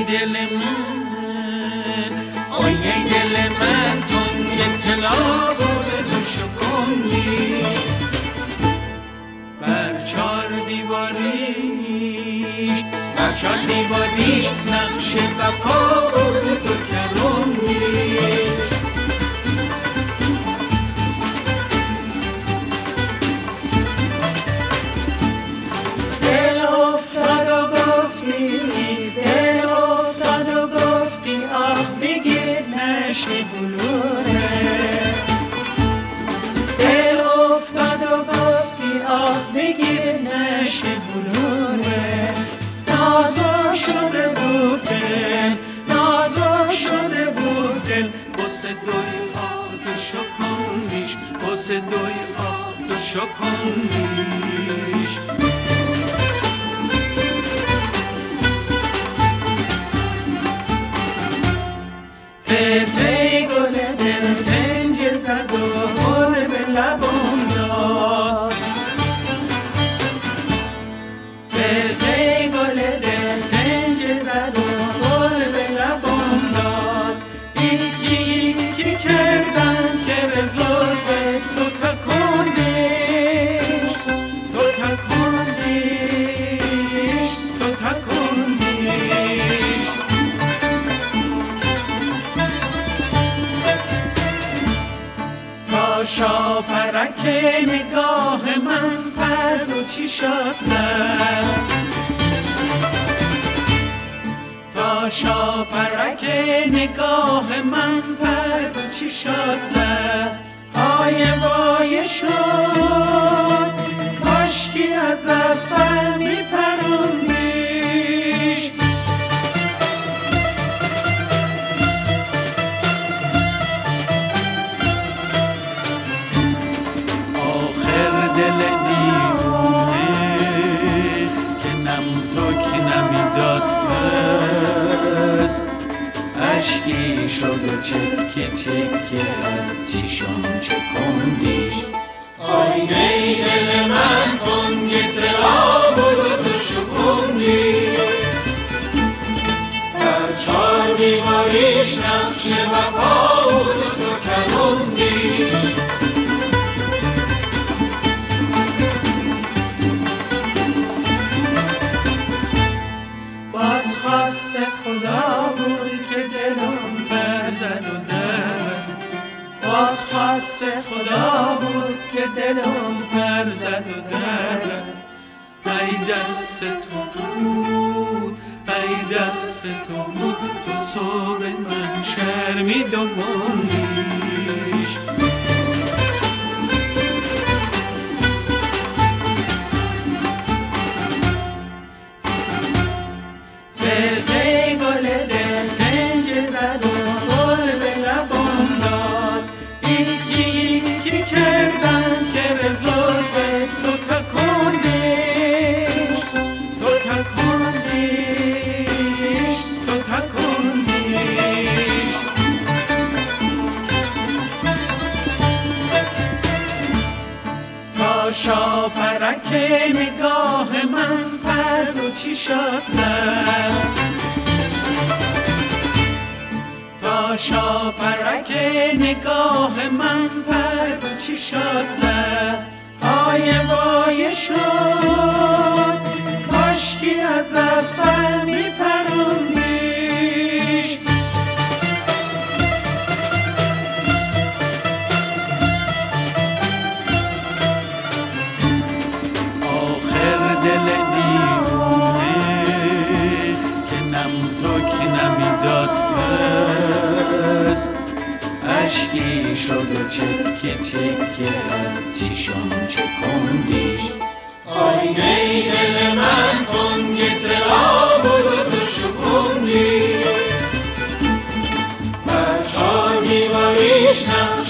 دل من، آینه دل من تنگ طلا بود تو شکندیش. بر چار دیواریش نقش وفا بود تو کروندیش. دل افتاد و گفتی آخ بگیر نشت بلوره. دل افتاد و گفتی آخ بگیر نشت بلوره. نازک شده بود دل بسه دوی آه تو شکندیش، بسه دوی آه تو شکندیش. تی گل دل تنج زد و گل به لبم داد. تی گل دل تنج زد و گل به لبم داد. یکی کردم که به زلف تو تکندیش، تو تکندیش، تو تکندیش. تا شاپرک نگاه من پر رو چشات زد. تا شاپرک نگاه من پر رو چشات زد. وای شد کاشکی از اول می پروندیش. دل دیوونه که نم تک نمیداد پس، اشکی شد و چکه چکه از چشام چکندیش. آینه دل من تنگ طلا بود و تو شکندیش. در چار دیواریش نقش وفا بود و تو کروندیش. خواست خدا بود که دلم برزد و درد. باز خواست خدا بود که دلم برزد و درد. ای دست تو بود، ای دست تو بود، تو صبح من شرمید و بندیش. شاپرک نگاه من پر رو چشات زد. تا شاپرک نگاه من پر رو چشات زد. وای شد کاشکی از اول می پروندیش. دل دیوونه که نم تک نمیداد پس، اشکی شد و چکه چکه از چشام چکندیش. آینه دل من تنگ طلا بود و تو شکندیش. بر چار دیواریش نقش